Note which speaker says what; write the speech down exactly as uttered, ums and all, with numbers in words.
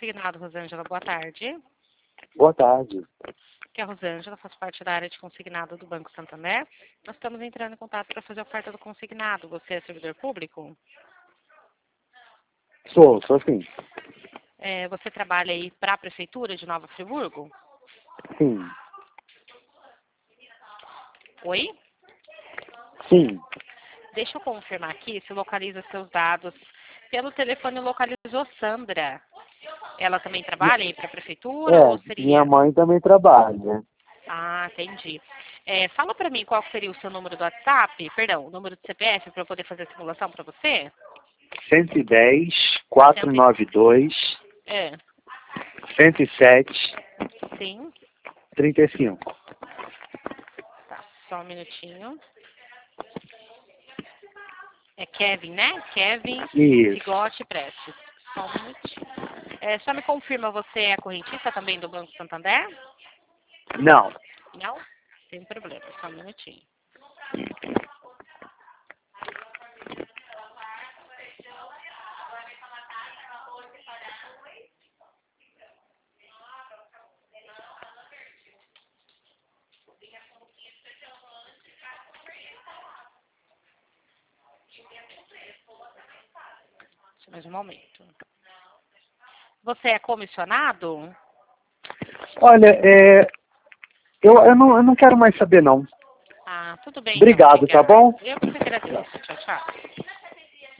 Speaker 1: consignado, Rosângela. Boa tarde.
Speaker 2: Boa tarde.
Speaker 1: Aqui é a Rosângela, faço parte da área de consignado do Banco Santander. Nós estamos entrando em contato para fazer a oferta do consignado. Você é servidor público?
Speaker 2: Sou, sou sim.
Speaker 1: É, você trabalha aí para a Prefeitura de Nova Friburgo?
Speaker 2: Sim.
Speaker 1: Oi?
Speaker 2: Sim.
Speaker 1: Deixa eu confirmar aqui se localiza seus dados. Pelo telefone localizou Sandra. Ela também trabalha aí para a Prefeitura ou
Speaker 2: É,
Speaker 1: seria...
Speaker 2: minha mãe também trabalha.
Speaker 1: Ah, entendi. É, fala para mim qual seria o seu número do WhatsApp, perdão, o número do C P F para eu poder fazer a simulação para você?
Speaker 2: cento e dez, quatrocentos e noventa e dois,
Speaker 1: É,
Speaker 2: cento e sete,
Speaker 1: sim.
Speaker 2: trinta e cinco.
Speaker 1: Tá, só um minutinho. É Kevin, né? Kevin
Speaker 2: Isso.
Speaker 1: Bigote Prestes. Só um minutinho. É, só me confirma, você é correntista também do Banco Santander?
Speaker 2: Não.
Speaker 1: Não? Sem problema, só um minutinho. Só mais um momento. Você é comissionado?
Speaker 2: Olha, é, eu, eu, não, eu não quero mais saber, não.
Speaker 1: Ah, tudo bem, então.
Speaker 2: Obrigado, tá
Speaker 1: Obrigada.
Speaker 2: bom?
Speaker 1: Eu que agradeço. Tchau, tchau.